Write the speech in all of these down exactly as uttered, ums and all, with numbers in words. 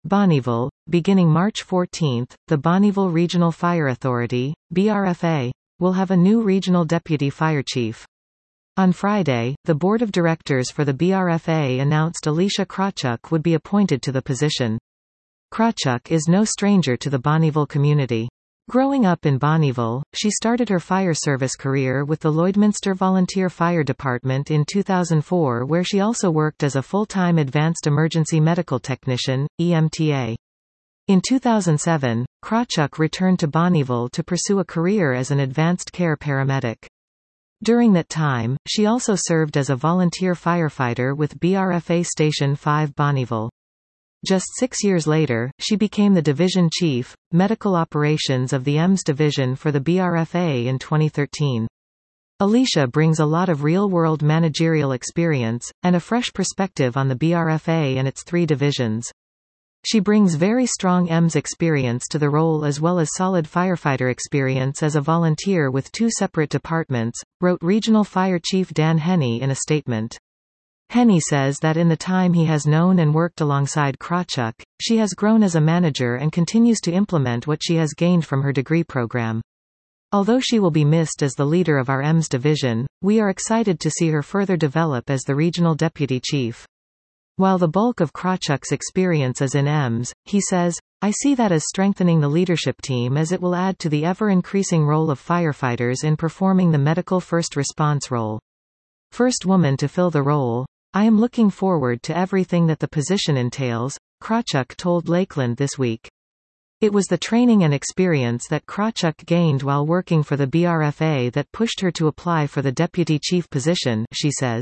Bonnyville. Beginning March fourteenth, the Bonnyville Regional Fire Authority, B R F A, will have a new regional deputy fire chief. On Friday, the board of directors for the B R F A announced Alicia Krawchuk would be appointed to the position. Krawchuk is no stranger to the Bonnyville community. Growing up in Bonnyville, she started her fire service career with the Lloydminster Volunteer Fire Department in two thousand four, where she also worked as a full-time Advanced Emergency Medical Technician, E M T A. In two thousand seven, Krawchuk returned to Bonnyville to pursue a career as an advanced care paramedic. During that time, she also served as a volunteer firefighter with B R F A Station five Bonnyville. Just six years later, she became the Division Chief, Medical Operations of the E M S Division for the B R F A in twenty thirteen. Alicia brings a lot of real-world managerial experience, and a fresh perspective on the B R F A and its three divisions. She brings very strong E M S experience to the role as well as solid firefighter experience as a volunteer with two separate departments, wrote Regional Fire Chief Dan Henney in a statement. Henney says that in the time he has known and worked alongside Krawchuk, she has grown as a manager and continues to implement what she has gained from her degree program. Although she will be missed as the leader of our E M S division, we are excited to see her further develop as the regional deputy chief. While the bulk of Krawchuk's experience is in E M S, he says, I see that as strengthening the leadership team as it will add to the ever-increasing role of firefighters in performing the medical first response role. First woman to fill the role, I am looking forward to everything that the position entails, Krawchuk told Lakeland this week. It was the training and experience that Krawchuk gained while working for the B R F A that pushed her to apply for the deputy chief position, she says.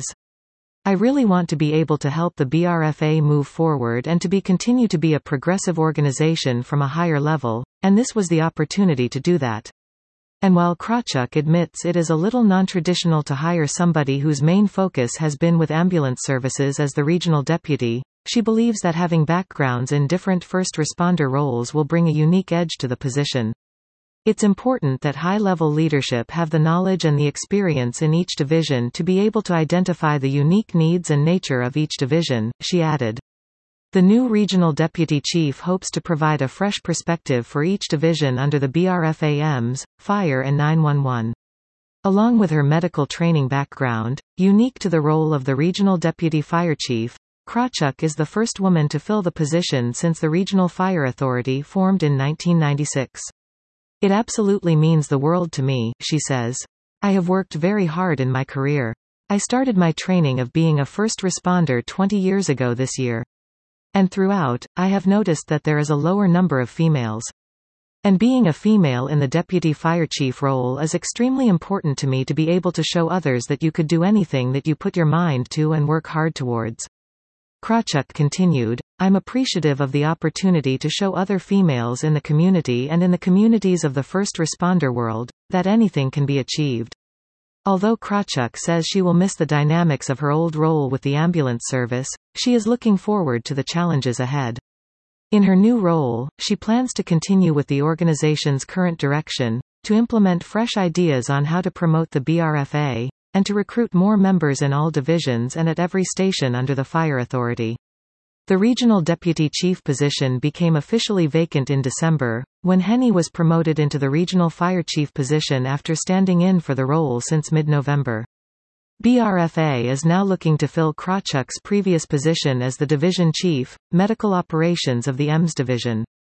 I really want to be able to help the B R F A move forward and to be continue to be a progressive organization from a higher level, and this was the opportunity to do that. And while Krawchuk admits it is a little non-traditional to hire somebody whose main focus has been with ambulance services as the regional deputy, she believes that having backgrounds in different first responder roles will bring a unique edge to the position. It's important that high-level leadership have the knowledge and the experience in each division to be able to identify the unique needs and nature of each division, she added. The new regional deputy chief hopes to provide a fresh perspective for each division under the B R F A E M S, Fire and nine one one. Along with her medical training background, unique to the role of the regional deputy fire chief, Krawchuk is the first woman to fill the position since the Regional Fire Authority formed in nineteen ninety-six. It absolutely means the world to me, she says. I have worked very hard in my career. I started my training of being a first responder twenty years ago this year. And throughout, I have noticed that there is a lower number of females. And being a female in the deputy fire chief role is extremely important to me to be able to show others that you could do anything that you put your mind to and work hard towards. Krawchuk continued, I'm appreciative of the opportunity to show other females in the community and in the communities of the first responder world, that anything can be achieved. Although Krawchuk says she will miss the dynamics of her old role with the ambulance service, she is looking forward to the challenges ahead. In her new role, she plans to continue with the organization's current direction, to implement fresh ideas on how to promote the B R F A, and to recruit more members in all divisions and at every station under the Fire Authority. The regional deputy chief position became officially vacant in December, when Henney was promoted into the regional fire chief position after standing in for the role since mid-November. B R F A is now looking to fill Krawchuk's previous position as the division chief, medical operations of the E M S division.